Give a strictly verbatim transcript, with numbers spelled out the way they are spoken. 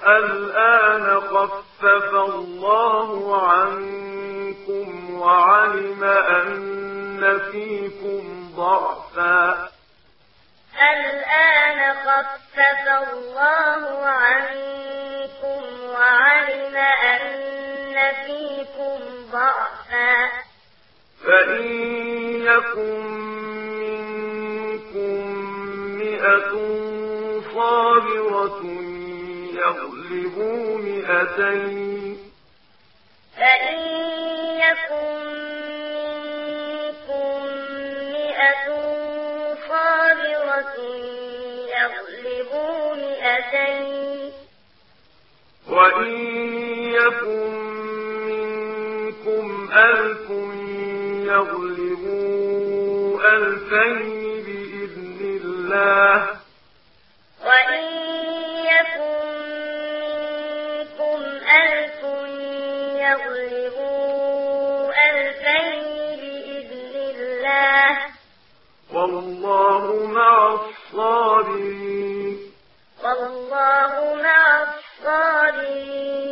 الآن خفف الله عنكم وعلم أن فيكم ضعفا الآن خفف الله عنكم وعلم أن فيكم ضعفا فإن يكن منكم مئة صابرة يغلبوا مئتين فإن يكن منكم مئة صابرة يغلبوا مئتين وإن يكن منكم ألف يغلبوا ألفين بإذن الله وإن يكن منكم ألف يغلبوا ألفين بإذن الله والله مع الصابرين والله مع الصابرين